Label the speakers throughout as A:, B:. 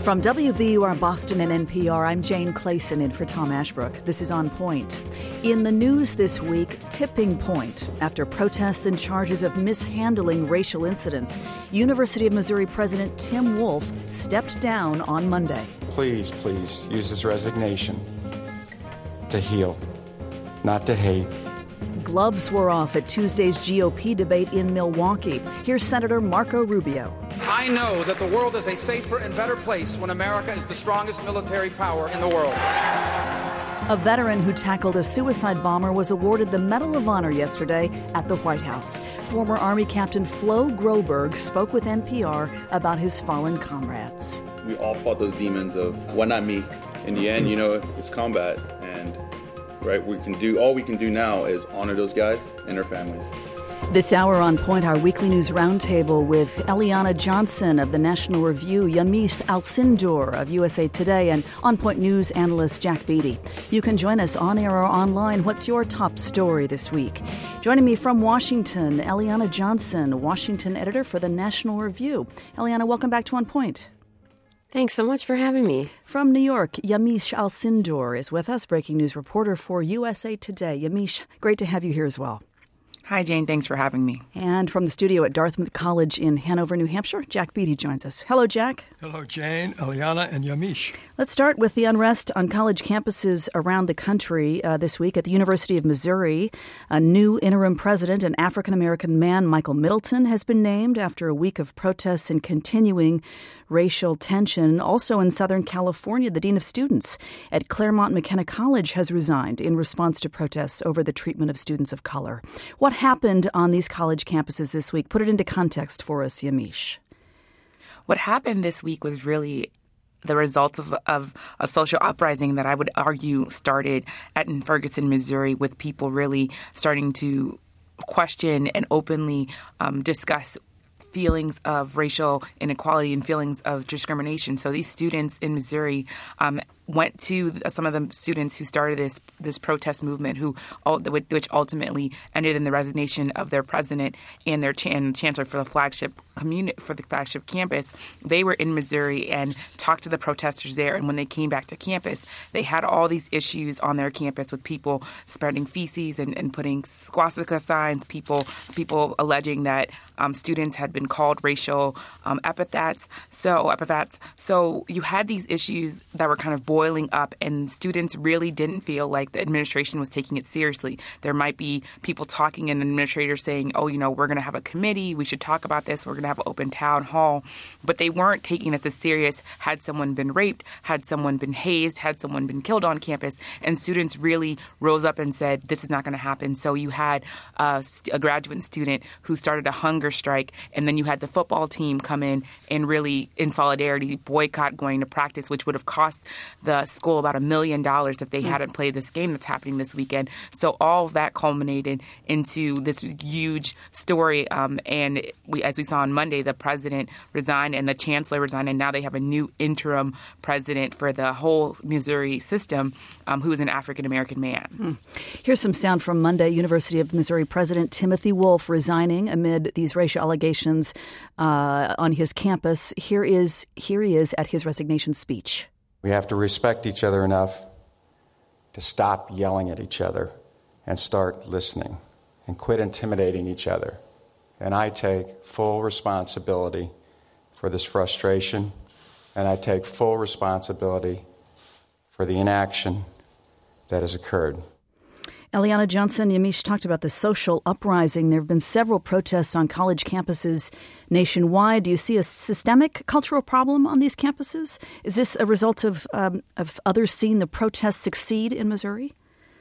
A: From WBUR Boston and NPR, I'm Jane Clayson in for Tom Ashbrook. This is On Point. In the news this week, tipping point. After protests and charges of mishandling racial incidents, University of Missouri President Tim Wolf stepped down on Monday.
B: Please use this resignation to heal, not to hate.
A: Gloves were off at Tuesday's GOP debate in Milwaukee. Here's Senator Marco Rubio.
C: I know that the world is a safer and better place when America is the strongest military power in the world.
A: A veteran who tackled a suicide bomber was awarded the Medal of Honor yesterday at the White House. Former Army Captain Flo Groberg spoke with NPR about his fallen comrades.
D: We all fought those demons of, why not me? In the end, it's combat. And right, all we can do now is honor those guys and their families.
A: This hour on Point, our weekly news roundtable with Eliana Johnson of the National Review, Yamiche Alcindor of USA Today, and On Point News analyst Jack Beatty. You can join us on air or online. What's your top story this week? Joining me from Washington, Eliana Johnson, Washington editor for the National Review. Eliana, welcome back to On Point.
E: Thanks so much for having me.
A: From New York, Yamiche Alcindor is with us, breaking news reporter for USA Today. Yamiche, great to have you here as well.
F: Hi, Jane. Thanks for having me.
A: And from the studio at Dartmouth College in Hanover, New Hampshire, Jack Beatty joins us. Hello, Jack.
G: Hello, Jane, Eliana, and Yamiche.
A: Let's start with the unrest on college campuses around the country this week. At the University of Missouri, a new interim president, an African-American man, Michael Middleton, has been named after a week of protests and continuing racial tension. Also in Southern California, the dean of students at Claremont McKenna College has resigned in response to protests over the treatment of students of color. What happened on these college campuses this week? Put it into context for us, Yamiche.
F: What happened this week was really the results of a social uprising that I would argue started in Ferguson, Missouri, with people really starting to question and openly discuss feelings of racial inequality and feelings of discrimination. So these students in Missouri went to some of the students who started this protest movement, which ultimately ended in the resignation of their president and their chancellor for the flagship campus. They were in Missouri and talked to the protesters there. And when they came back to campus, they had all these issues on their campus with people spreading feces and putting swastika signs. People alleging that students had been called racial epithets. So you had these issues that were kind of boiling up, and students really didn't feel like the administration was taking it seriously. There might be people talking and administrators saying, we're going to have a committee. We should talk about this. We're going to have an open town hall. But they weren't taking this as serious. Had someone been raped, had someone been hazed, had someone been killed on campus, and students really rose up and said, this is not going to happen. So you had a graduate student who started a hunger strike, and then you had the football team come in and really, in solidarity, boycott going to practice, which would have cost the school about $1 million if they hadn't played this game that's happening this weekend. So all of that culminated into this huge story. And as we saw on Monday, the president resigned and the chancellor resigned, and now they have a new interim president for the whole Missouri system, who is an African-American man.
A: Here's some sound from Monday. University of Missouri President Timothy Wolf resigning amid these racial allegations on his campus. Here he is at his resignation speech.
B: We have to respect each other enough to stop yelling at each other and start listening and quit intimidating each other. And I take full responsibility for this frustration, and I take full responsibility for the inaction that has occurred.
A: Eliana Johnson, Yamiche talked about the social uprising. There have been several protests on college campuses nationwide. Do you see a systemic cultural problem on these campuses? Is this a result of others seeing the protests succeed in Missouri?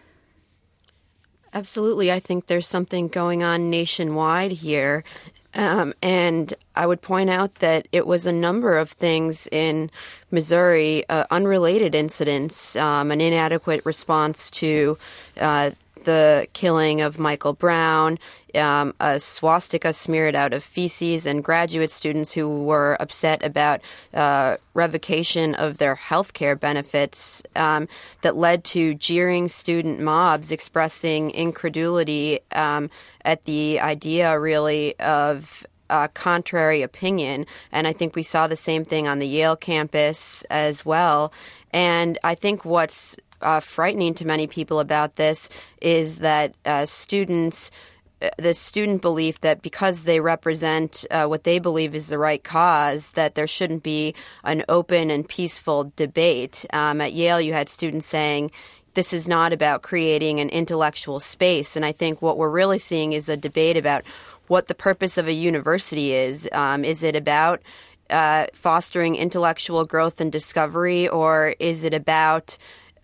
E: Absolutely. I think there's something going on nationwide here. And I would point out that it was a number of things in Missouri, unrelated incidents, an inadequate response to the killing of Michael Brown, a swastika smeared out of feces, and graduate students who were upset about revocation of their health care benefits that led to jeering student mobs expressing incredulity at the idea, really, of contrary opinion. And I think we saw the same thing on the Yale campus as well. And I think what's frightening to many people about this is that the student belief that because they represent what they believe is the right cause, that there shouldn't be an open and peaceful debate. At Yale, you had students saying, this is not about creating an intellectual space. And I think what we're really seeing is a debate about what the purpose of a university is. Is it about fostering intellectual growth and discovery, or is it about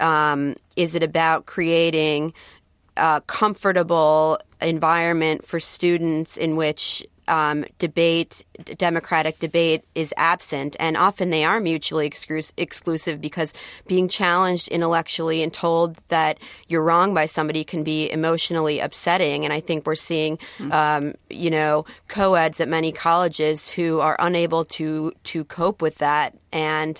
E: creating a comfortable environment for students in which democratic debate is absent? And often they are mutually exclusive, because being challenged intellectually and told that you're wrong by somebody can be emotionally upsetting. And I think we're seeing, co-eds at many colleges who are unable to cope with that. And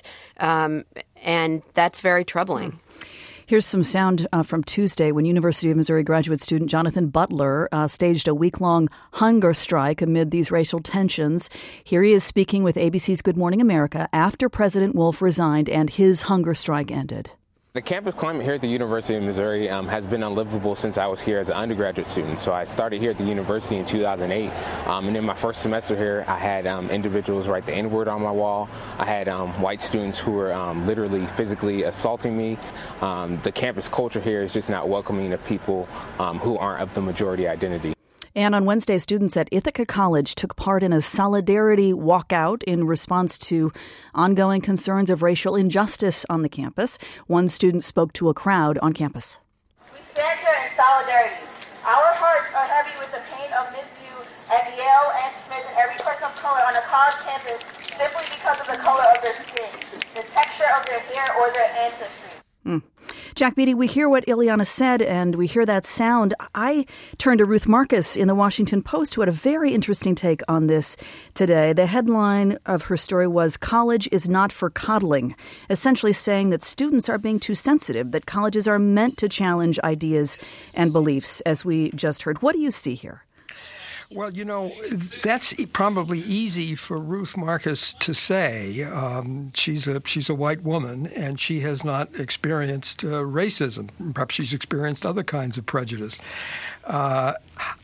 E: that's very troubling.
A: Here's some sound from Tuesday when University of Missouri graduate student Jonathan Butler staged a week-long hunger strike amid these racial tensions. Here he is speaking with ABC's Good Morning America after President Wolf resigned and his hunger strike ended.
H: The campus climate here at the University of Missouri has been unlivable since I was here as an undergraduate student. So I started here at the university in 2008. And in my first semester here, I had individuals write the N-word on my wall. I had white students who were literally physically assaulting me. The campus culture here is just not welcoming of people who aren't of the majority identity.
A: And on Wednesday, students at Ithaca College took part in a solidarity walkout in response to ongoing concerns of racial injustice on the campus. One student spoke to a crowd on campus.
I: We stand here in solidarity. Our hearts are heavy with the pain of Mizzou and Yale and Smith and every person of color on a college campus simply because of the color of their skin, the texture of their hair, or their ancestry.
A: Jack Beatty, we hear what Ileana said, and we hear that sound. I turned to Ruth Marcus in the Washington Post, who had a very interesting take on this today. The headline of her story was, "College is not for coddling," essentially saying that students are being too sensitive, that colleges are meant to challenge ideas and beliefs, as we just heard. What do you see here?
G: Well, that's probably easy for Ruth Marcus to say. She's a white woman, and she has not experienced racism. Perhaps she's experienced other kinds of prejudice. I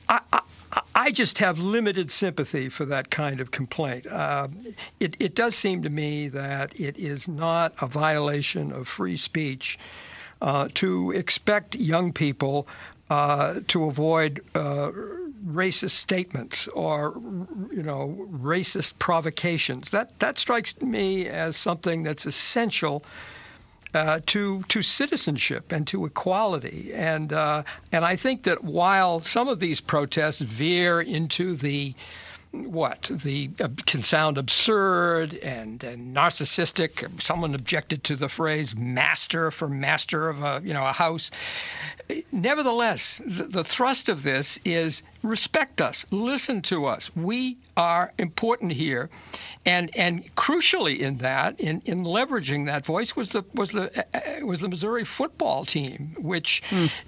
G: just have limited sympathy for that kind of complaint. It does seem to me that it is not a violation of free speech to expect young people to avoid racist statements or, racist provocations. That strikes me as something that's essential to citizenship and to equality. And I think that while some of these protests veer into can sound absurd and narcissistic. Someone objected to the phrase master of a house. Nevertheless, the thrust of this is respect us, listen to us. We are important here, and crucially in that, in leveraging that voice was the Missouri football team, which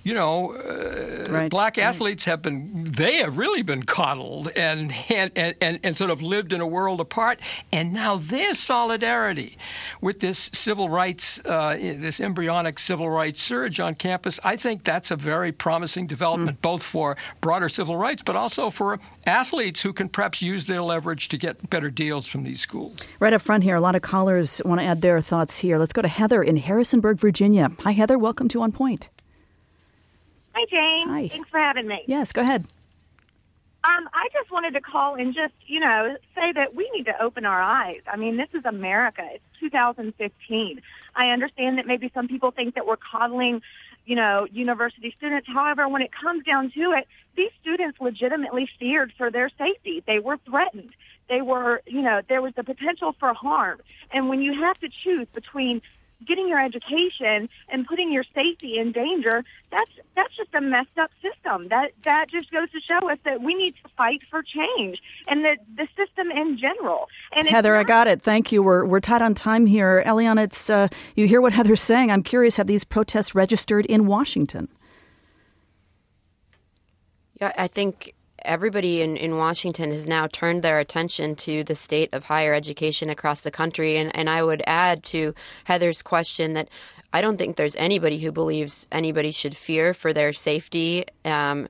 G: black athletes have really been coddled and sort of lived in a world apart, and now their solidarity with this civil rights, this embryonic civil rights surge on campus, I think that's a very promising development, both for broader civil rights, but also for athletes who can perhaps use their leverage to get better deals from these schools. Right up front here, a lot of callers want to add their thoughts here. Let's go to Heather in Harrisonburg, Virginia. Hi, Heather. Welcome to On Point.
J: Hi, Jane.
A: Hi.
J: Thanks for having me.
A: Yes, go ahead.
J: I just wanted to call and just, say that we need to open our eyes. I mean, this is America. It's 2015. I understand that maybe some people think that we're coddling, university students. However, when it comes down to it, these students legitimately feared for their safety. They were threatened. They were, there was the potential for harm. And when you have to choose between getting your education and putting your safety in danger, that's just a messed up system. That just goes to show us that we need to fight for change and the system in general. And Heather, I got it. Thank you. We're tight on time here. Eliana, it's you hear what Heather's saying. I'm curious, have these protests registered in Washington?
E: Yeah, I think everybody in Washington has now turned their attention to the state of higher education across the country. And I would add to Heather's question that I don't think there's anybody who believes anybody should fear for their safety. And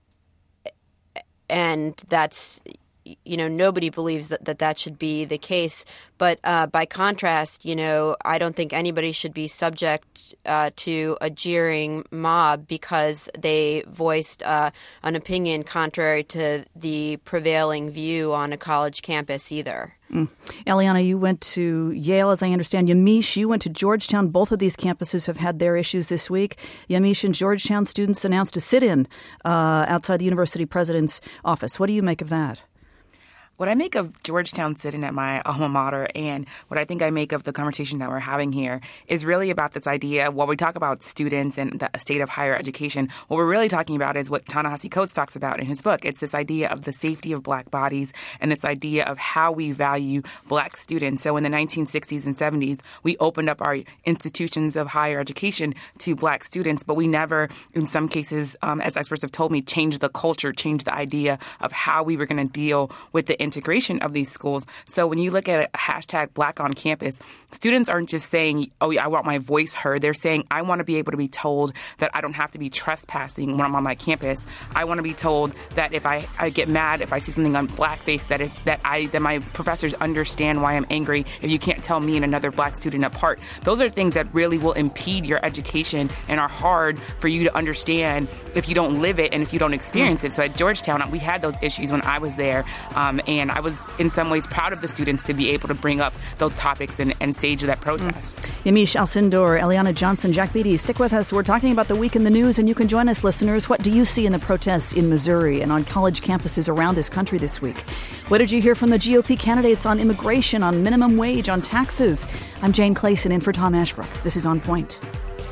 E: that's, nobody believes that should be the case. But by contrast, I don't think anybody should be subject to a jeering mob because they voiced an opinion contrary to the prevailing view on a college campus either.
A: Eliana, you went to Yale, as I understand. Yamiche, you went to Georgetown. Both of these campuses have had their issues this week. Yamiche and Georgetown students announced a sit-in outside the university president's office. What do you make of that?
F: What I make of Georgetown sitting at my alma mater and what I think I make of the conversation that we're having here is really about this idea. While we talk about students and the state of higher education, what we're really talking about is what Ta-Nehisi Coates talks about in his book. It's this idea of the safety of Black bodies and this idea of how we value Black students. So in the 1960s and 70s, we opened up our institutions of higher education to Black students, but we never, in some cases, as experts have told me, changed the culture, changed the idea of how we were going to deal with the integration of these schools. So when you look at a hashtag Black on campus, students aren't just saying, oh, I want my voice heard. They're saying, I want to be able to be told that I don't have to be trespassing when I'm on my campus. I want to be told that if I get mad, if I see something on blackface, that my professors understand why I'm angry if you can't tell me and another Black student apart. Those are things that really will impede your education and are hard for you to understand if you don't live it and if you don't experience it. So at Georgetown, we had those issues when I was there, and I was in some ways proud of the students to be able to bring up those topics and stage that protest.
A: Yamiche Alcindor, Eliana Johnson, Jack Beatty, stick with us. We're talking about the week in the news, and you can join us, listeners. What do you see in the protests in Missouri and on college campuses around this country this week? What did you hear from the GOP candidates on immigration, on minimum wage, on taxes? I'm Jane Clayson in for Tom Ashbrook. This is On Point.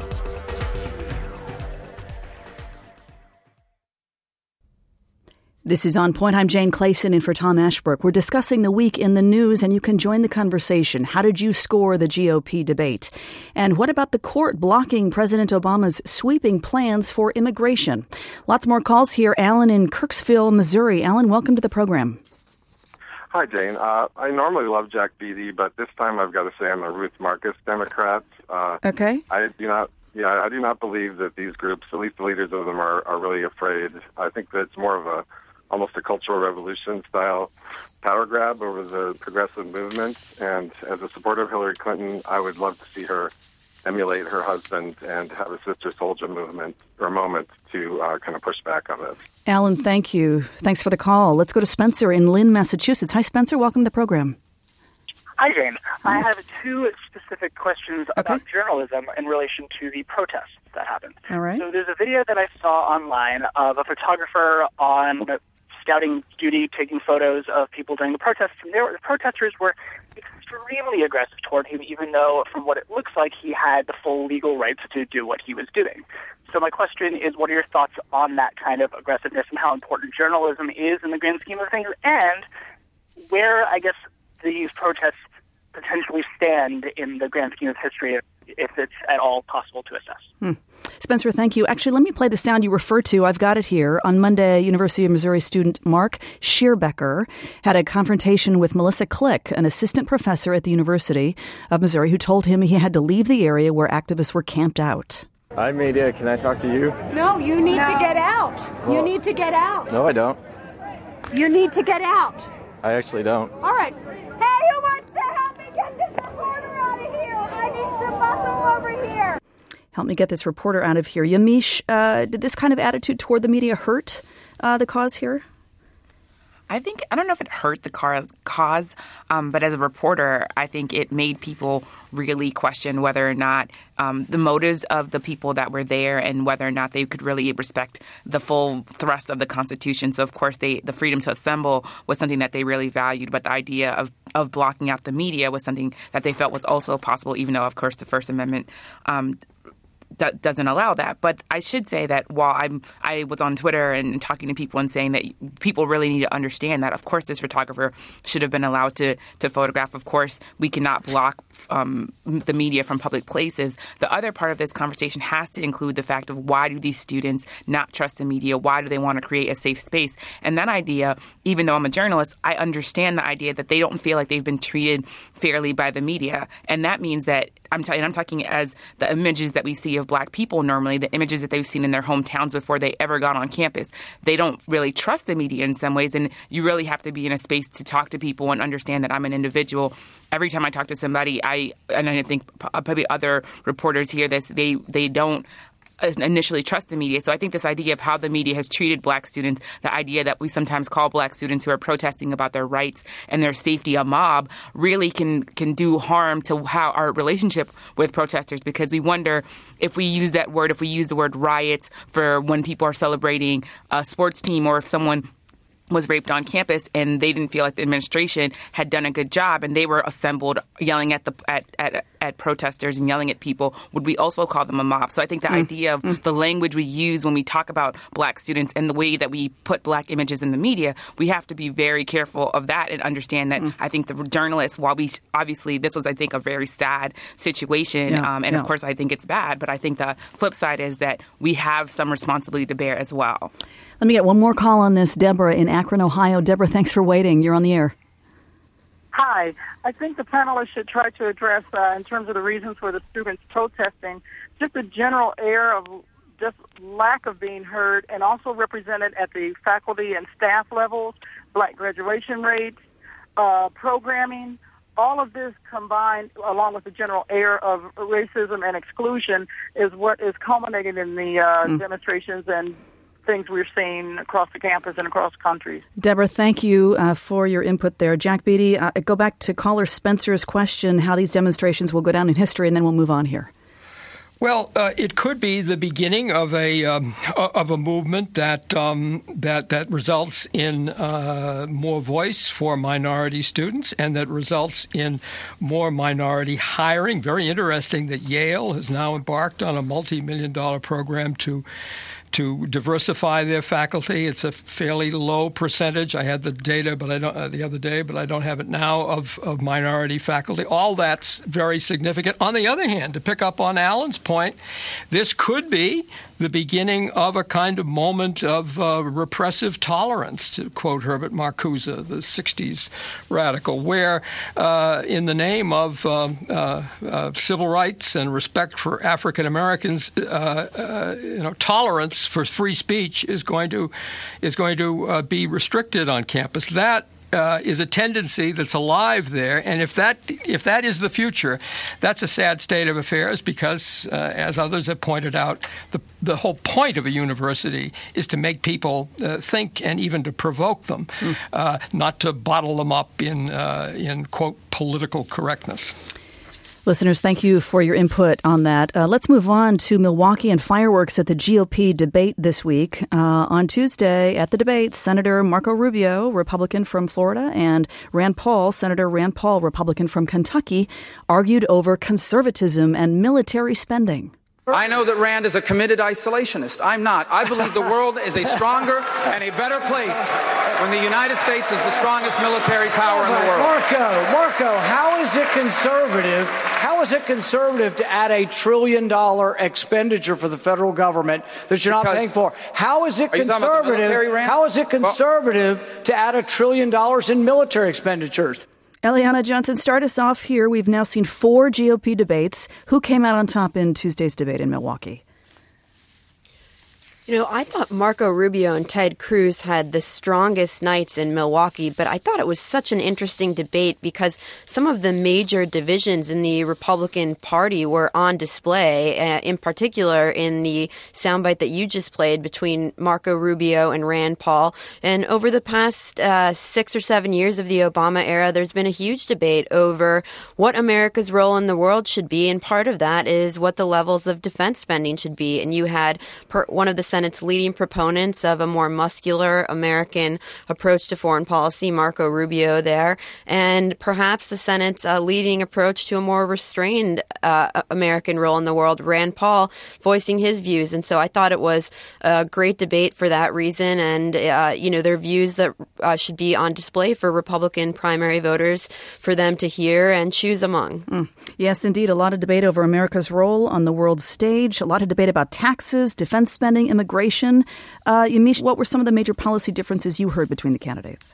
A: This is On Point. I'm Jane Clayson in for Tom Ashbrook. We're discussing the week in the news, and you can join the conversation. How did you score the GOP debate? And what about the court blocking President Obama's sweeping plans for immigration? Lots more calls here. Alan in Kirksville, Missouri. Alan, welcome to the program.
K: Hi, Jane. I normally love Jack Beatty, but this time I've got to say I'm a Ruth Marcus Democrat.
A: Okay.
K: I do not believe that these groups, at least the leaders of them, are really afraid. I think that it's more of almost a cultural revolution style power grab over the progressive movement. And as a supporter of Hillary Clinton, I would love to see her emulate her husband and have a Sister Souljah movement or moment to kind of push back on this.
A: Alan, thank you. Thanks for the call. Let's go to Spencer in Lynn, Massachusetts. Hi, Spencer. Welcome to the program.
L: Hi, Jane. I have two specific questions about journalism in relation to the protests that happened.
A: All right.
L: So there's a video that I saw online of a photographer on scouting duty taking photos of people during the protests, and the protesters were extremely aggressive toward him, even though, from what it looks like, he had the full legal rights to do what he was doing. So my question is, what are your thoughts on that kind of aggressiveness and how important journalism is in the grand scheme of things, and where, I guess, these protests potentially stand in the grand scheme of history, if it's at all possible to assess.
A: Spencer, thank you. Actually, let me play the sound you referred to. I've got it here. On Monday, University of Missouri student Mark Schierbecker had a confrontation with Melissa Click, an assistant professor at the University of Missouri, who told him he had to leave the area where activists were camped out.
M: Hi, media. Can I talk to you?
N: No, you need to get out.
M: Well,
N: you need to get out.
M: No, I don't.
N: You need to get out.
M: I actually don't.
N: All right. Hey, who wants to help me get this reporter out of here? I need some muscle over here.
A: Help me get this reporter out of here. Yamiche, did this kind of attitude toward the media hurt the cause here?
F: I don't know if it hurt the cause, but as a reporter, I think it made people really question whether or not the motives of the people that were there and whether or not they could really respect the full thrust of the Constitution. So, of course, the freedom to assemble was something that they really valued, but the idea of blocking out the media was something that they felt was also possible, even though, of course, the First Amendment doesn't allow that. But I should say that while I was on Twitter and talking to people and saying that people really need to understand that, of course, this photographer should have been allowed to photograph. Of course, we cannot block the media from public places. The other part of this conversation has to include the fact of why do these students not trust the media? Why do they want to create a safe space? And that idea, even though I'm a journalist, I understand the idea that they don't feel like they've been treated fairly by the media. And that means that I'm talking as the images that we see of Black people normally, the images that they've seen in their hometowns before they ever got on campus. They don't really trust the media in some ways, and you really have to be in a space to talk to people and understand that I'm an individual. Every time I talk to somebody, I think probably other reporters hear this, they don't initially trust the media. So I think this idea of how the media has treated Black students, the idea that we sometimes call Black students who are protesting about their rights and their safety a mob, really can do harm to how our relationship with protesters, because we wonder if we use that word, if we use the word riots for when people are celebrating a sports team, or if someone was raped on campus and they didn't feel like the administration had done a good job and they were assembled yelling at protesters and yelling at people, would we also call them a mob? So I think the idea of the language we use when we talk about Black students and the way that we put Black images in the media, we have to be very careful of that and understand that I think the journalists, while we obviously this was, I think, a very sad situation, of course I think it's bad, but I think the flip side is that we have some responsibility to bear as well.
A: Let me get one more call on this. Deborah in Akron, Ohio. Deborah, thanks for waiting. You're on the air.
O: Hi. I think the panelists should try to address, in terms of the reasons for the students protesting, just a general air of just lack of being heard, and also represented at the faculty and staff levels, Black graduation rates, programming. All of this combined, along with the general air of racism and exclusion, is what is culminating in the demonstrations and things we're seeing across the campus and across countries.
A: Deborah, thank you for your input there. Jack Beatty, go back to caller Spencer's question, how these demonstrations will go down in history, and then we'll move on here.
G: Well, it could be the beginning of a movement that results in more voice for minority students, and that results in more minority hiring. Very interesting that Yale has now embarked on a multi-million-dollar program to diversify their faculty. It's a fairly low percentage. I had the data, but I don't the other day, but I don't have it now, of minority faculty. All that's very significant. On the other hand, to pick up on Alan's point, this could be the beginning of a kind of moment of repressive tolerance, to quote Herbert Marcuse, the 60s radical, where in the name of civil rights and respect for African Americans, tolerance for free speech is going to be restricted on campus. That is a tendency that's alive there, and if that is the future, that's a sad state of affairs, because as others have pointed out, the whole point of a university is to make people think, and even to provoke them, not to bottle them up in quote political correctness.
A: Listeners, thank you for your input on that. Let's move on to Milwaukee and fireworks at the GOP debate this week. On Tuesday at the debate, Senator Marco Rubio, Republican from Florida, and Senator Rand Paul, Republican from Kentucky, argued over conservatism and military spending.
C: I know that Rand is a committed isolationist. I'm not. I believe the world is a stronger and a better place when the United States is the strongest military power in the world.
P: Marco, how is it conservative? How is it conservative to add $1 trillion expenditure for the federal government that you're not paying for? How is it conservative? How is it conservative to add $1 trillion in military expenditures?
A: Eliana Johnson, start us off here. We've now seen 4 GOP debates. Who came out on top in Tuesday's debate in Milwaukee?
E: I thought Marco Rubio and Ted Cruz had the strongest nights in Milwaukee, but I thought it was such an interesting debate because some of the major divisions in the Republican Party were on display, in particular in the soundbite that you just played between Marco Rubio and Rand Paul. And over the past 6 or 7 years of the Obama era, there's been a huge debate over what America's role in the world should be, and part of that is what the levels of defense spending should be. And you had one of the Senate's leading proponents of a more muscular American approach to foreign policy, Marco Rubio there, and perhaps the Senate's leading approach to a more restrained American role in the world, Rand Paul voicing his views. And so I thought it was a great debate for that reason, and their views that should be on display for Republican primary voters for them to hear and choose among.
A: Yes, indeed. A lot of debate over America's role on the world stage, a lot of debate about taxes, defense spending, immigration. Yamiche, what were some of the major policy differences you heard between the candidates?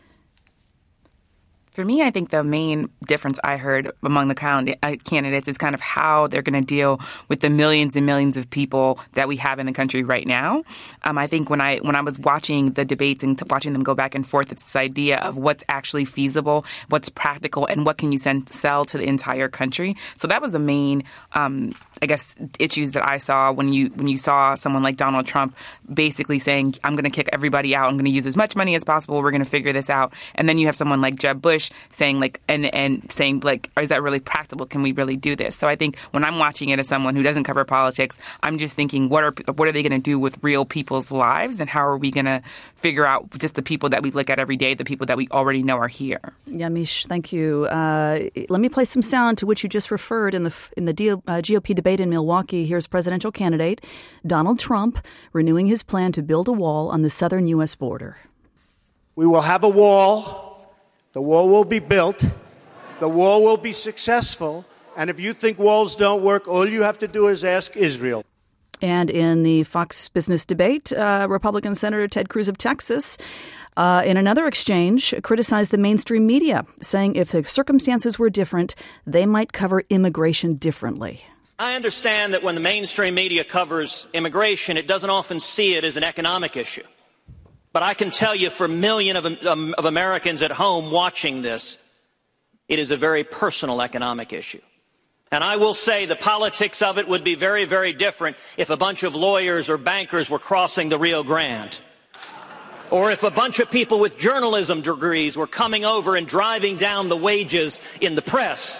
F: For me, I think the main difference I heard among the candidates is kind of how they're going to deal with the millions and millions of people that we have in the country right now. I think when I was watching the debates and watching them go back and forth, it's this idea of what's actually feasible, what's practical, and what can you sell to the entire country. So that was the main issues that I saw when you saw someone like Donald Trump basically saying, I'm going to kick everybody out. I'm going to use as much money as possible. We're going to figure this out. And then you have someone like Jeb Bush saying is that really practical? Can we really do this? So I think when I'm watching it as someone who doesn't cover politics, I'm just thinking, what are they going to do with real people's lives? And how are we going to figure out just the people that we look at every day, the people that we already know are here?
A: Yamiche, thank you. Let me play some sound to which you just referred in the GOP debate in Milwaukee. Here's presidential candidate Donald Trump renewing his plan to build a wall on the southern U.S. border.
Q: We will have a wall. The wall will be built. The wall will be successful. And if you think walls don't work, all you have to do is ask Israel.
A: And in the Fox Business debate, Republican Senator Ted Cruz of Texas, in another exchange, criticized the mainstream media, saying if the circumstances were different, they might cover immigration differently.
R: I understand that when the mainstream media covers immigration, it doesn't often see it as an economic issue. But I can tell you, for millions of Americans at home watching this, it is a very personal economic issue. And I will say the politics of it would be very, very different if a bunch of lawyers or bankers were crossing the Rio Grande. Or if a bunch of people with journalism degrees were coming over and driving down the wages in the press.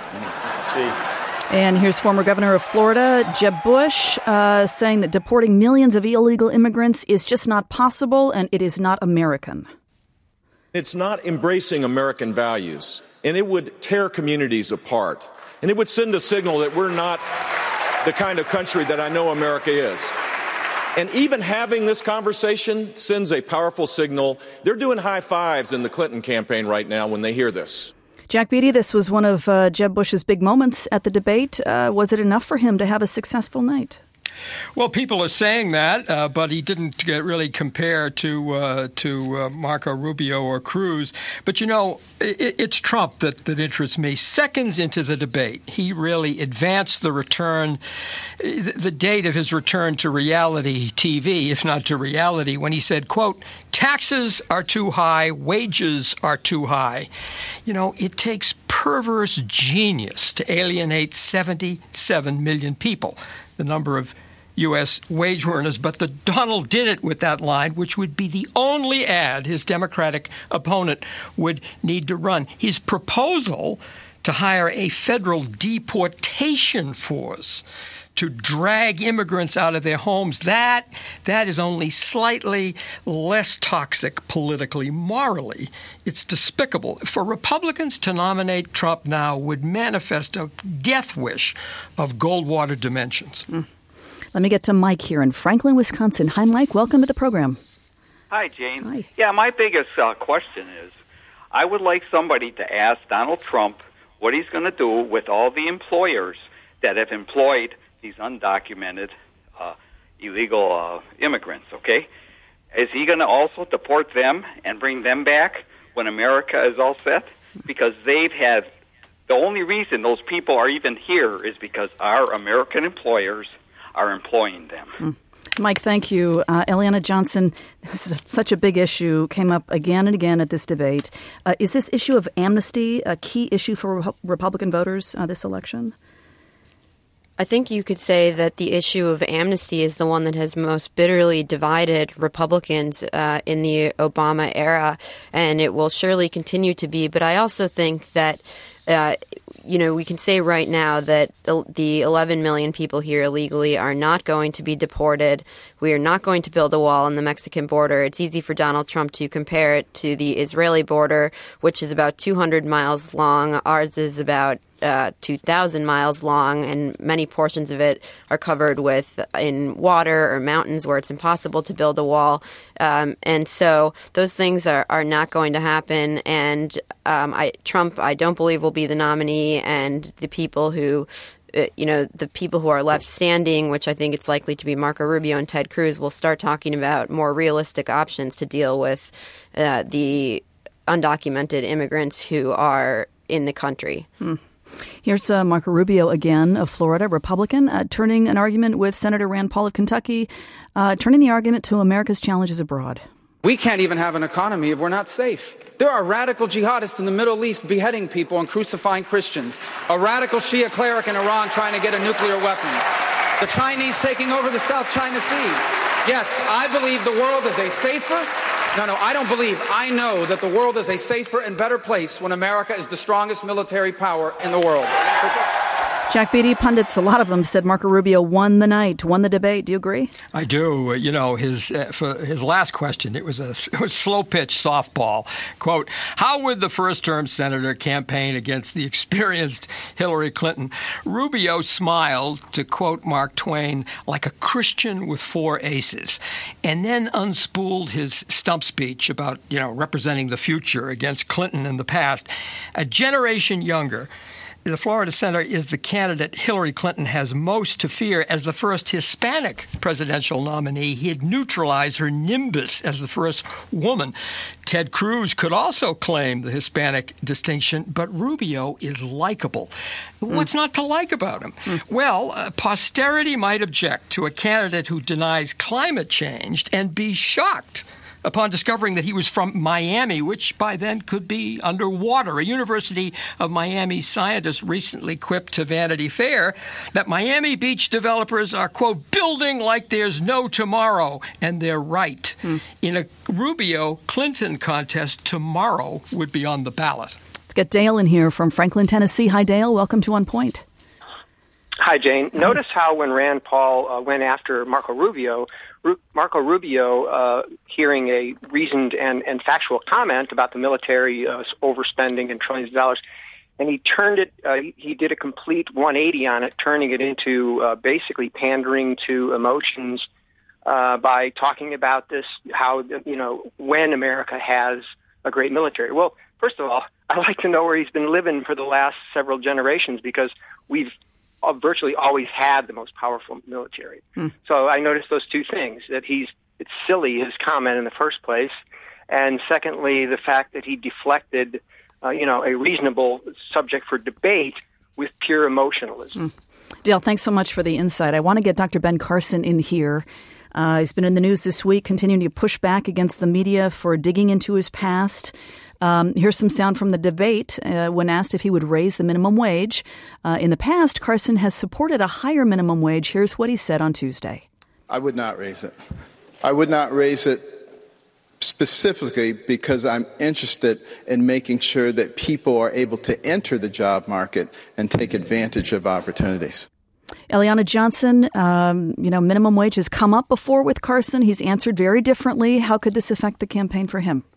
A: And here's former governor of Florida, Jeb Bush, saying that deporting millions of illegal immigrants is just not possible and it is not American.
S: It's not embracing American values, and it would tear communities apart. And it would send a signal that we're not the kind of country that I know America is. And even having this conversation sends a powerful signal. They're doing high fives in the Clinton campaign right now when they hear this.
A: Jack Beatty, this was one of Jeb Bush's big moments at the debate. Was it enough for him to have a successful night?
G: Well, people are saying that, but he didn't really compare to Marco Rubio or Cruz. But, it's Trump that interests me. Seconds into the debate, he really advanced the date of his return to reality TV, if not to reality, when he said, quote, taxes are too high, wages are too high. It takes perverse genius to alienate 77 million people, the number of U.S. wage earners, but Donald did it with that line, which would be the only ad his Democratic opponent would need to run. His proposal to hire a federal deportation force to drag immigrants out of their homes, that is only slightly less toxic politically, morally. It's despicable. For Republicans to nominate Trump now would manifest a death wish of Goldwater dimensions.
A: Let me get to Mike here in Franklin, Wisconsin. Hi, Mike. Welcome to the program.
T: Hi, Jane.
A: Hi.
T: Yeah, my biggest question is, I would like somebody to ask Donald Trump what he's going to do with all the employers that have employed these undocumented illegal immigrants, okay? Is he going to also deport them and bring them back when America is all set? Because the only reason those people are even here is because our American employers are employing them.
A: Mike, thank you. Eliana Johnson, this is such a big issue, came up again and again at this debate. Is this issue of amnesty a key issue for Republican voters this election?
E: I think you could say that the issue of amnesty is the one that has most bitterly divided Republicans in the Obama era, and it will surely continue to be. But I also think that we can say right now that the 11 million people here illegally are not going to be deported. We are not going to build a wall on the Mexican border. It's easy for Donald Trump to compare it to the Israeli border, which is about 200 miles long. Ours is about 2,000 miles long, and many portions of it are covered in water or mountains where it's impossible to build a wall. And so those things are not going to happen. And Trump, I don't believe, will be the nominee, and the people who the people who are left standing, which I think it's likely to be Marco Rubio and Ted Cruz, will start talking about more realistic options to deal with the undocumented immigrants who are in the country.
A: Here's Marco Rubio again of Florida, Republican, turning an argument with Senator Rand Paul of Kentucky, turning the argument to America's challenges abroad.
C: We can't even have an economy if we're not safe. There are radical jihadists in the Middle East beheading people and crucifying Christians. A radical Shia cleric in Iran trying to get a nuclear weapon. The Chinese taking over the South China Sea. Yes, I believe the world is a safer... No, I don't believe. I know that the world is a safer and better place when America is the strongest military power in the world.
A: Jack Beatty, pundits, a lot of them said Marco Rubio won the night, won the debate. Do you agree?
G: I do. For his last question, it was slow-pitch softball. Quote, how would the first-term senator campaign against the experienced Hillary Clinton? Rubio smiled, to quote Mark Twain, like a Christian with four aces, and then unspooled his stump speech about, representing the future against Clinton in the past. A generation younger, the Florida senator is the candidate Hillary Clinton has most to fear. As the first Hispanic presidential nominee, he'd neutralize her nimbus as the first woman. Ted Cruz could also claim the Hispanic distinction, but Rubio is likable. What's not to like about him? Well, posterity might object to a candidate who denies climate change and be shocked upon discovering that he was from Miami, which by then could be underwater. A University of Miami scientist recently quipped to Vanity Fair that Miami Beach developers are, quote, building like there's no tomorrow, and they're right. In a Rubio-Clinton contest, tomorrow would be on the ballot.
A: Let's get Dale in here from Franklin, Tennessee. Hi, Dale. Welcome to On Point.
U: Hi, Jane. Notice how when Rand Paul went after Marco Rubio, hearing a reasoned and factual comment about the military overspending and trillions of dollars, and he turned it, he did a complete 180 on it, turning it into basically pandering to emotions by talking about this, how, when America has a great military. Well, first of all, I'd like to know where he's been living for the last several generations, because we've virtually always had the most powerful military. So I noticed those two things, that it's silly, his comment in the first place, and secondly, the fact that he deflected, a reasonable subject for debate with pure emotionalism.
A: Dale, thanks so much for the insight. I want to get Dr. Ben Carson in here. He's been in the news this week, continuing to push back against the media for digging into his past. Here's some sound from the debate when asked if he would raise the minimum wage. In the past, Carson has supported a higher minimum wage. Here's what he said on Tuesday.
V: I would not raise it. I would not raise it specifically because I'm interested in making sure that people are able to enter the job market and take advantage of opportunities.
A: Eliana Johnson, minimum wage has come up before with Carson. He's answered very differently. How could this affect the campaign for him?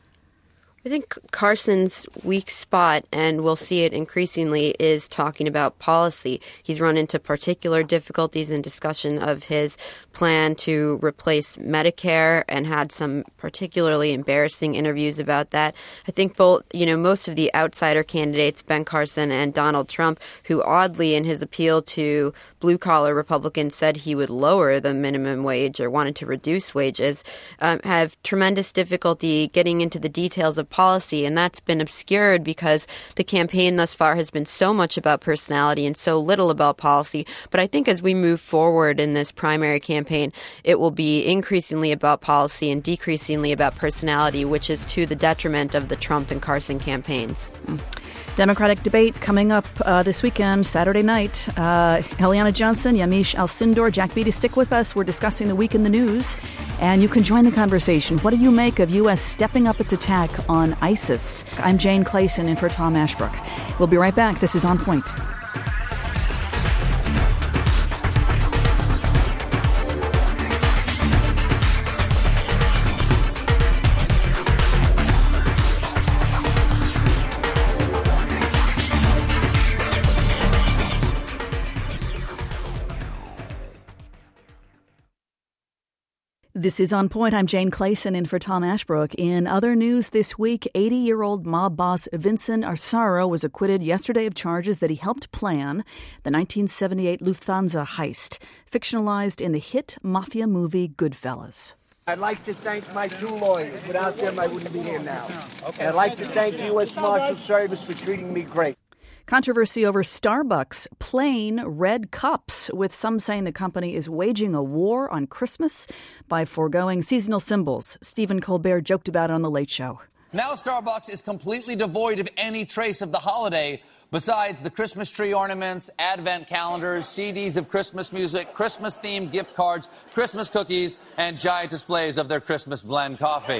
E: I think Carson's weak spot, and we'll see it increasingly, is talking about policy. He's run into particular difficulties in discussion of his plan to replace Medicare and had some particularly embarrassing interviews about that. I think most of the outsider candidates, Ben Carson and Donald Trump, who oddly in his appeal to blue-collar Republicans said he would lower the minimum wage or wanted to reduce wages, have tremendous difficulty getting into the details of policy, and that's been obscured because the campaign thus far has been so much about personality and so little about policy. But I think as we move forward in this primary campaign, it will be increasingly about policy and decreasingly about personality, which is to the detriment of the Trump and Carson campaigns.
A: Democratic debate coming up this weekend, Saturday night. Eliana Johnson, Yamiche Alcindor, Jack Beatty, stick with us. We're discussing the week in the news, and you can join the conversation. What do you make of U.S. stepping up its attack on ISIS? I'm Jane Clayson in for Tom Ashbrook. We'll be right back. This is On Point. This is On Point. I'm Jane Clayson in for Tom Ashbrook. In other news this week, 80-year-old mob boss Vincent Arsaro was acquitted yesterday of charges that he helped plan the 1978 Lufthansa heist, fictionalized in the hit mafia movie Goodfellas.
B: I'd like to thank my two lawyers. Without them, I wouldn't be here now. And I'd like to thank the U.S. Marshal Service for treating me great.
A: Controversy over Starbucks plain red cups, with some saying the company is waging a war on Christmas by foregoing seasonal symbols. Stephen Colbert joked about it on The Late Show.
D: Now Starbucks is completely devoid of any trace of the holiday, besides the Christmas tree ornaments, advent calendars, CDs of Christmas music, Christmas-themed gift cards, Christmas cookies, and giant displays of their Christmas blend coffee.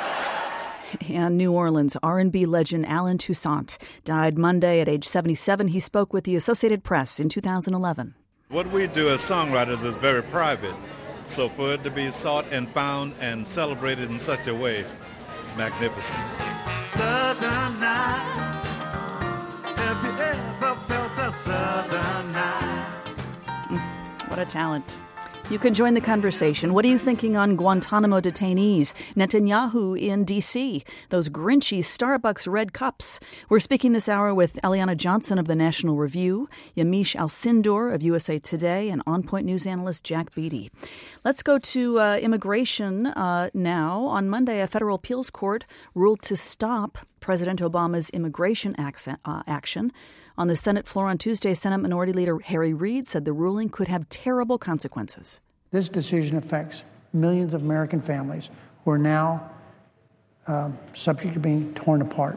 A: And New Orleans R&B legend Allen Toussaint died Monday at age 77. He spoke with the Associated Press in 2011.
W: What we do as songwriters is very private. So for it to be sought and found and celebrated in such a way, it's magnificent.
X: Southern night. Have you ever felt a southern night?
A: What a talent. You can join the conversation. What are you thinking on Guantanamo detainees, Netanyahu in D.C., those grinchy Starbucks red cups? We're speaking this hour with Eliana Johnson of the National Review, Yamiche Alcindor of USA Today, and On Point News analyst Jack Beatty. Let's go to immigration now. On Monday, a federal appeals court ruled to stop President Obama's immigration action. On the Senate floor on Tuesday, Senate Minority Leader Harry Reid said the ruling could have terrible consequences.
Y: This decision affects millions of American families who are now subject to being torn apart,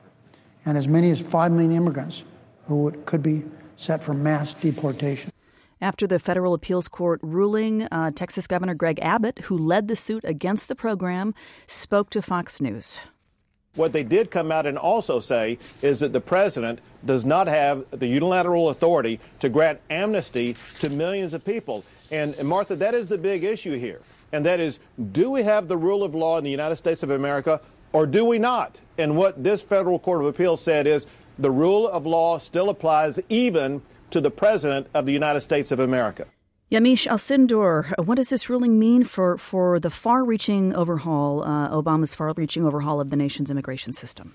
Y: and as many as 5 million immigrants who could be set for mass deportation.
A: After the federal appeals court ruling, Texas Governor Greg Abbott, who led the suit against the program, spoke to Fox News.
Z: What they did come out and also say is that the president does not have the unilateral authority to grant amnesty to millions of people. And Martha, that is the big issue here. And that is, do we have the rule of law in the United States of America or do we not? And what this federal court of appeals said is the rule of law still applies even to the president of the United States of America.
A: Yamiche Alcindor, what does this ruling mean for the far-reaching overhaul, Obama's far-reaching overhaul of the nation's immigration system?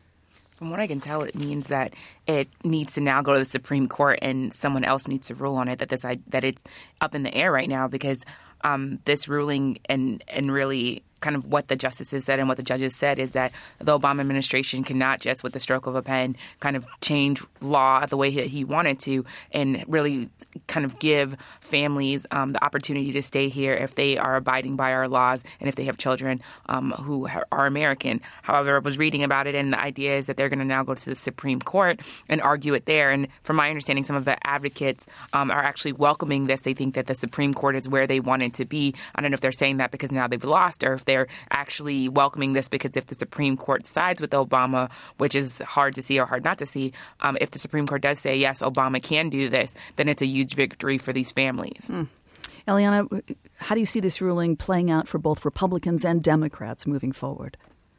F: From what I can tell, it means that it needs to now go to the Supreme Court and someone else needs to rule on it, that it's up in the air right now because this ruling and really kind of what the justices said and what the judges said is that the Obama administration cannot just with the stroke of a pen kind of change law the way he wanted to and really kind of give families the opportunity to stay here if they are abiding by our laws and if they have children who are American. However, I was reading about it and the idea is that they're going to now go to the Supreme Court and argue it there. And from my understanding, some of the advocates are actually welcoming this. They think that the Supreme Court is where they wanted to be. I don't know if they're saying that because now they've lost or if they're actually welcoming this because if the Supreme Court sides with Obama, which is hard to see or hard not to see, if the Supreme Court does say, yes, Obama can do this, then it's a huge victory for these families.
A: Eliana, how do you see this ruling playing out for both Republicans and Democrats moving forward?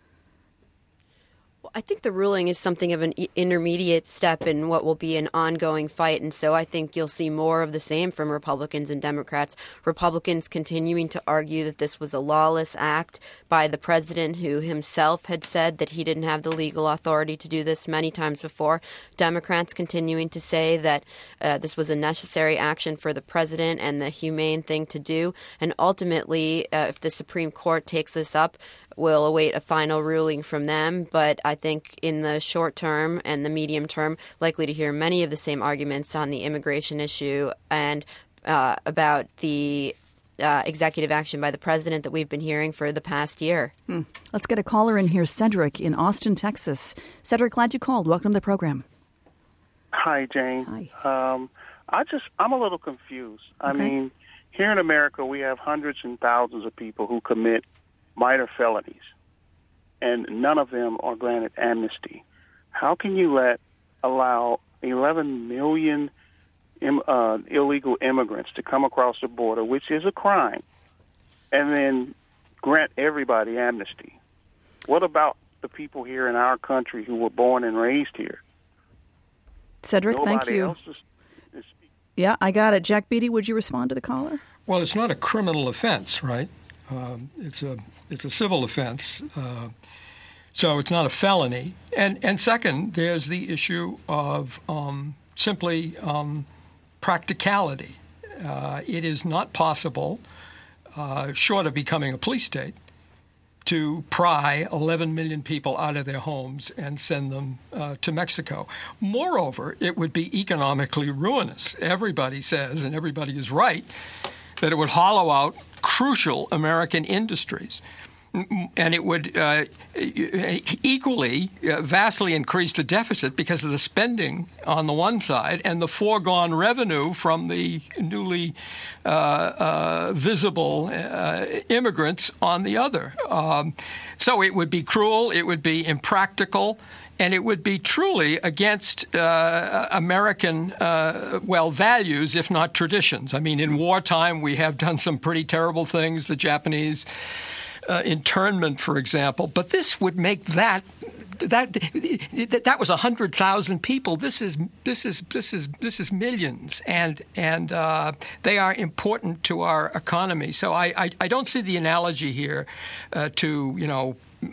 E: I think the ruling is something of an intermediate step in what will be an ongoing fight. And so I think you'll see more of the same from Republicans and Democrats. Republicans continuing to argue that this was a lawless act by the president who himself had said that he didn't have the legal authority to do this many times before. Democrats continuing to say that this was a necessary action for the president and the humane thing to do. And ultimately, if the Supreme Court takes this up, we'll await a final ruling from them. But I think in the short term and the medium term, likely to hear many of the same arguments on the immigration issue and about the executive action by the president that we've been hearing for the past year.
A: Let's get a caller in here. Cedric in Austin, Texas. Cedric, glad you called. Welcome to the program.
H: Hi, Jane.
A: Hi.
H: I'm a little confused. I
A: Okay.
H: mean, here in America, we have hundreds and thousands of people who commit minor felonies, and none of them are granted amnesty. How can you allow 11 million illegal immigrants to come across the border, which is a crime, and then grant everybody amnesty? What about the people here in our country who were born and raised here?
A: Cedric, thank
H: Nobody
A: you.
H: else is
A: Yeah, I got it. Jack Beatty, would you respond to the caller?
G: Well, it's not a criminal offense, right? It's a civil offense, so it's not a felony. And second, there's the issue of simply practicality. It is not possible, short of becoming a police state, to pry 11 million people out of their homes and send them to Mexico. Moreover, it would be economically ruinous. Everybody says, and everybody is right, that it would hollow out crucial American industries. And it would equally vastly increase the deficit because of the spending on the one side and the foregone revenue from the newly visible immigrants on the other. So it would be cruel, it would be impractical, and it would be truly against American, values, if not traditions. I mean, in wartime, we have done some pretty terrible things, the Japanese internment, for example, but this would make that was 100,000 people. This is millions, and they are important to our economy. So I don't see the analogy here to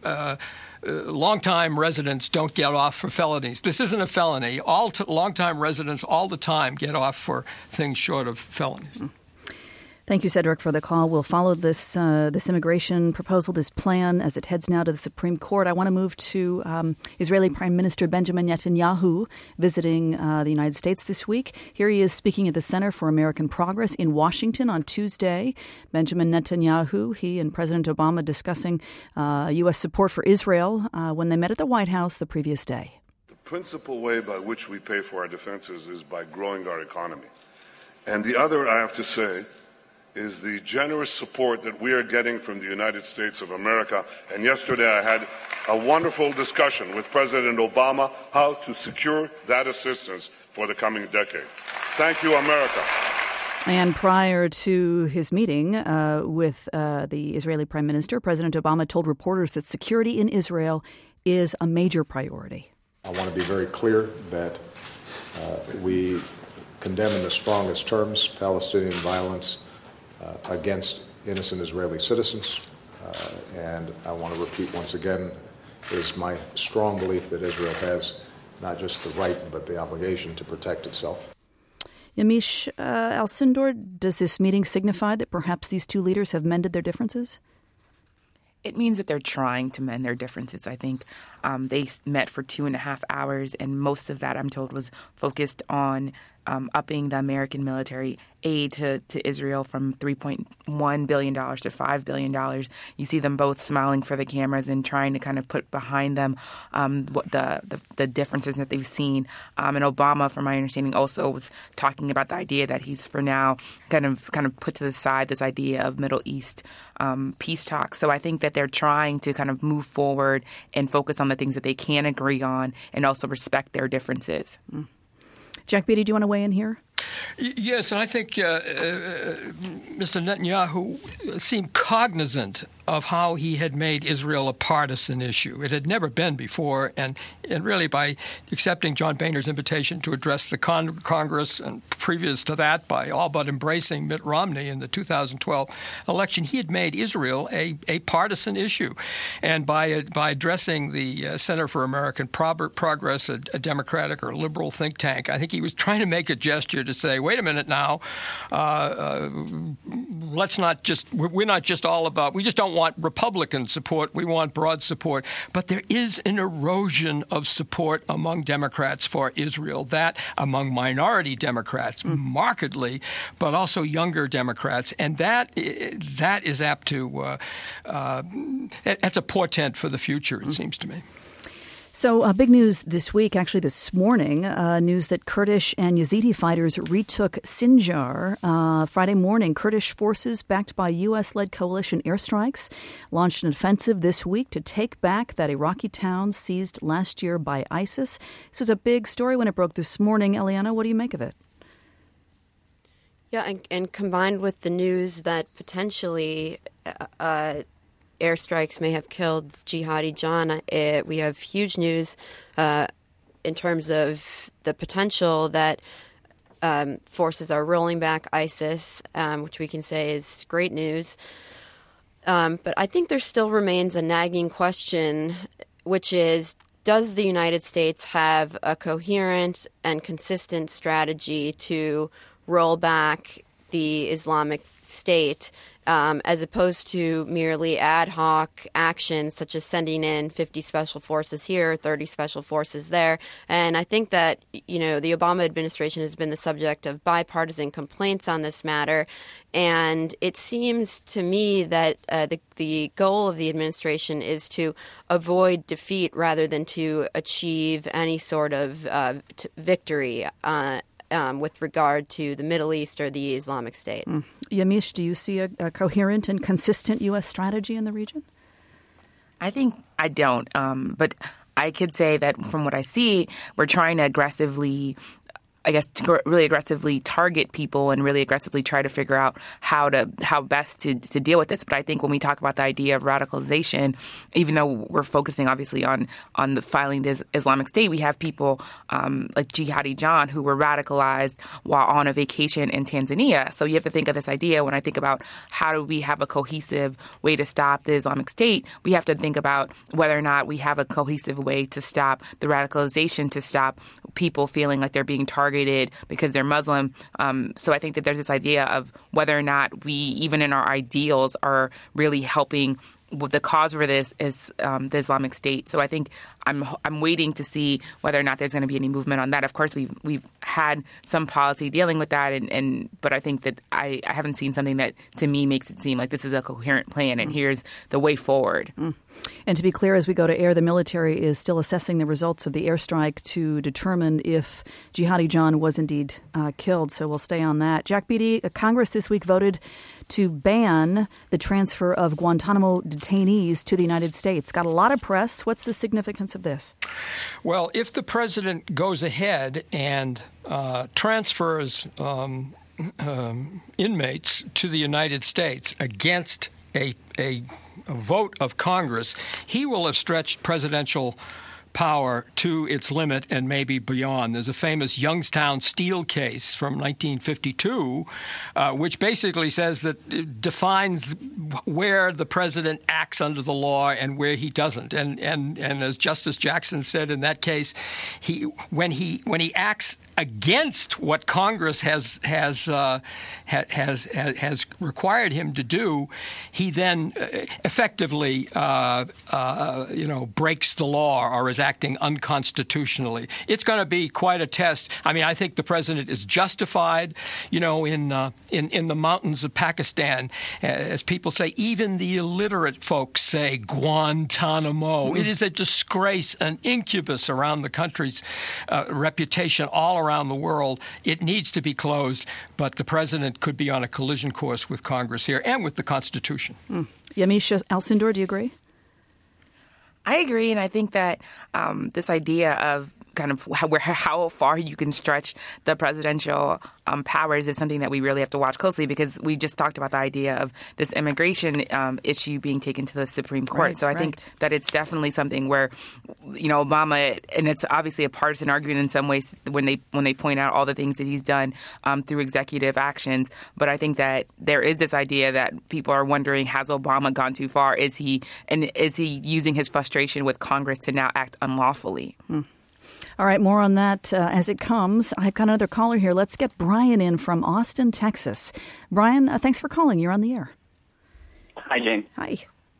G: long-time residents don't get off for felonies. This isn't a felony. Long-time residents all the time get off for things short of felonies.
A: Thank you, Cedric, for the call. We'll follow this immigration proposal, this plan, as it heads now to the Supreme Court. I want to move to Israeli Prime Minister Benjamin Netanyahu visiting the United States this week. Here he is speaking at the Center for American Progress in Washington on Tuesday. Benjamin Netanyahu, he and President Obama discussing U.S. support for Israel when they met at the White House the previous day.
I: The principal way by which we pay for our defenses is by growing our economy. And the other, I have to say, is the generous support that we are getting from the United States of America. And yesterday I had a wonderful discussion with President Obama how to secure that assistance for the coming decade. Thank you, America.
A: And prior to his meeting with the Israeli Prime Minister, President Obama told reporters that security in Israel is a major priority.
J: I want to be very clear that we condemn in the strongest terms Palestinian violence against innocent Israeli citizens. And I want to repeat once again, it is my strong belief that Israel has not just the right, but the obligation to protect itself.
A: Yamiche Alcindor, does this meeting signify that perhaps these two leaders have mended their differences?
F: It means that they're trying to mend their differences. I think they met for 2.5 hours, and most of that, I'm told, was focused on upping the American military aid to Israel from $3.1 billion to $5 billion. You see them both smiling for the cameras and trying to kind of put behind them what the differences that they've seen. And Obama, from my understanding, also was talking about the idea that he's for now kind of put to the side this idea of Middle East peace talks. So I think that they're trying to kind of move forward and focus on the things that they can agree on and also respect their differences.
A: Jack Beatty, do you want to weigh in here?
G: Yes, and I think Mr. Netanyahu seemed cognizant of how he had made Israel a partisan issue. It had never been before, and really by accepting John Boehner's invitation to address the Congress, and previous to that by all but embracing Mitt Romney in the 2012 election, he had made Israel a partisan issue. And by addressing the Center for American Progress, a Democratic or liberal think tank, I think he was trying to make a gesture to say, wait a minute now, let's not just, we're not just all about, we just don't want Republican support. We want broad support. But there is an erosion of support among Democrats for Israel, that among minority Democrats, markedly, but also younger Democrats. And that is apt to that's a portent for the future, it seems to me.
A: So big news this week, actually this morning, news that Kurdish and Yazidi fighters retook Sinjar. Friday morning, Kurdish forces backed by U.S.-led coalition airstrikes launched an offensive this week to take back that Iraqi town seized last year by ISIS. This was a big story when it broke this morning. Eliana, what do you make of it?
E: Yeah, and combined with the news that potentially airstrikes may have killed Jihadi John, we have huge news in terms of the potential that forces are rolling back ISIS, which we can say is great news. But I think there still remains a nagging question, which is, does the United States have a coherent and consistent strategy to roll back the Islamic State, as opposed to merely ad hoc actions such as sending in 50 special forces here, 30 special forces there. And I think that, the Obama administration has been the subject of bipartisan complaints on this matter. And it seems to me that the goal of the administration is to avoid defeat rather than to achieve any sort of victory with regard to the Middle East or the Islamic State.
A: Yamiche, do you see a coherent and consistent U.S. strategy in the region?
F: I think I don't. But I could say that from what I see, we're trying to really aggressively target people and really aggressively try to figure out how best to deal with this. But I think when we talk about the idea of radicalization, even though we're focusing obviously on the filing the Islamic State, we have people like Jihadi John who were radicalized while on a vacation in Tanzania. So you have to think of this idea when I think about how do we have a cohesive way to stop the Islamic State, we have to think about whether or not we have a cohesive way to stop the radicalization, to stop people feeling like they're being targeted because they're Muslim. So I think that there's this idea of whether or not we, even in our ideals, are really helping. The cause for this is the Islamic State. So I think I'm waiting to see whether or not there's going to be any movement on that. Of course, we've had some policy dealing with that, but I think that I haven't seen something that to me makes it seem like this is a coherent plan and here's the way forward.
A: And to be clear, as we go to air, the military is still assessing the results of the airstrike to determine if Jihadi John was indeed killed. So we'll stay on that. Jack Beatty, Congress this week voted to ban the transfer of Guantanamo detainees to the United States. Got a lot of press. What's the significance of this?
G: Well, if the president goes ahead and transfers inmates to the United States against a vote of Congress, he will have stretched presidential power to its limit and maybe beyond. There's a famous Youngstown Steel case from 1952, which basically says that defines where the president acts under the law and where he doesn't. And as Justice Jackson said in that case, when he acts against what Congress has required him to do, he then effectively breaks the law or is acting unconstitutionally. It's going to be quite a test. I mean, I think the president is justified, in the mountains of Pakistan, as people say, even the illiterate folks say Guantanamo. It is a disgrace, an incubus around the country's reputation all around the world. It needs to be closed, but the president could be on a collision course with Congress here and with the Constitution.
A: Yamiche Alcindor, do you agree?
F: I agree, and I think that this idea of kind of how far you can stretch the presidential powers is something that we really have to watch closely, because we just talked about the idea of this immigration issue being taken to the Supreme Court.
A: Right,
F: so I think that it's definitely something where, Obama, and it's obviously a partisan argument in some ways when they point out all the things that he's done through executive actions. But I think that there is this idea that people are wondering, has Obama gone too far? Is he using his frustration with Congress to now act unlawfully?
A: All right, more on that as it comes. I've got another caller here. Let's get Brian in from Austin, Texas. Brian, thanks for calling. You're on the air.
K: Hi, Jane.
A: Hi.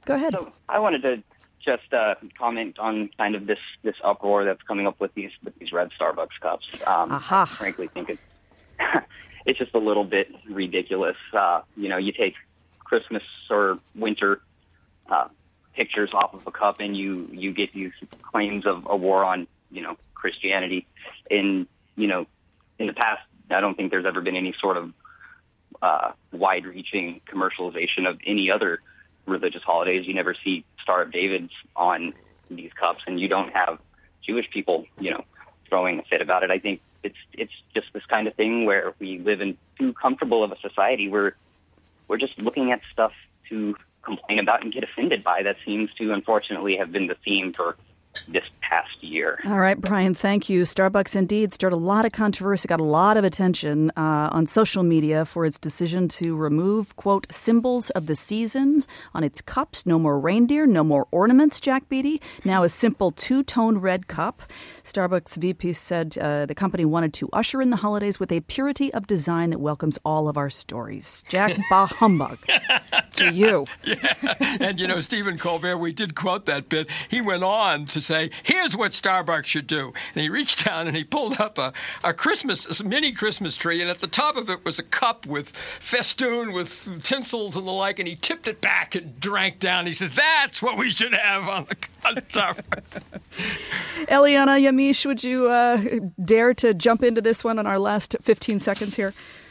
A: Go ahead.
K: So I wanted to just comment on kind of this uproar that's coming up with these red Starbucks cups. I frankly think it's just a little bit ridiculous. You take Christmas or winter pictures off of a cup, and you get these claims of a war on Christianity. In the past, I don't think there's ever been any sort of wide-reaching commercialization of any other religious holidays. You never see Star of David's on these cups, and you don't have Jewish people, throwing a fit about it. I think it's just this kind of thing where we live in too comfortable of a society where we're just looking at stuff to complain about and get offended by. That seems to, unfortunately, have been the theme for this past year.
A: All right, Brian, thank you. Starbucks indeed stirred a lot of controversy, got a lot of attention on social media for its decision to remove, quote, symbols of the seasons on its cups. No more reindeer, no more ornaments, Jack Beatty. Now a simple two-tone red cup. Starbucks VP said the company wanted to usher in the holidays with a purity of design that welcomes all of our stories. Jack, bah humbug to you.
G: Yeah. And, Stephen Colbert, we did quote that bit. He went on to say, here's what Starbucks should do. And he reached down and he pulled up a mini Christmas tree, and at the top of it was a cup with festoon with tinsels and the like, and he tipped it back and drank down. He says, that's what we should have on the Starbucks.
A: Eliana, Yamiche, would you dare to jump into this one on our last 15 seconds here?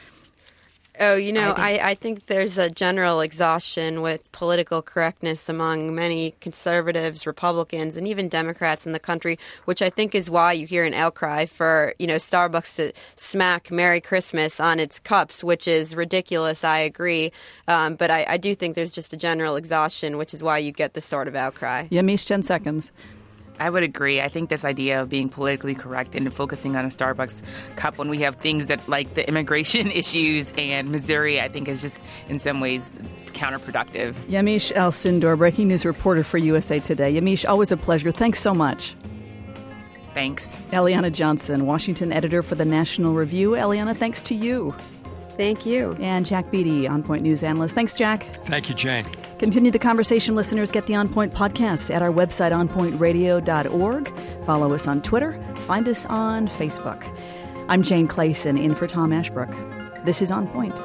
E: Oh, I think there's a general exhaustion with political correctness among many conservatives, Republicans, and even Democrats in the country, which I think is why you hear an outcry for, Starbucks to smack Merry Christmas on its cups, which is ridiculous, I agree. But I do think there's just a general exhaustion, which is why you get this sort of outcry.
A: Yamiche, 10 seconds.
F: I would agree. I think this idea of being politically correct and focusing on a Starbucks cup when we have things that like the immigration issues and Missouri, I think is just in some ways counterproductive.
A: Yamiche Alcindor, breaking news reporter for USA Today. Yamiche, always a pleasure. Thanks so much.
F: Thanks.
A: Eliana Johnson, Washington editor for the National Review. Eliana, thanks to you.
E: Thank you.
A: And Jack Beatty, On Point News analyst. Thanks, Jack.
G: Thank you, Jane.
A: Continue the conversation, listeners. Get the On Point podcast at our website, onpointradio.org. Follow us on Twitter. Find us on Facebook. I'm Jane Clayson, in for Tom Ashbrook. This is On Point.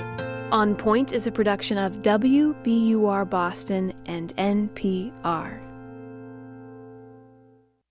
L: On Point is a production of WBUR Boston and NPR.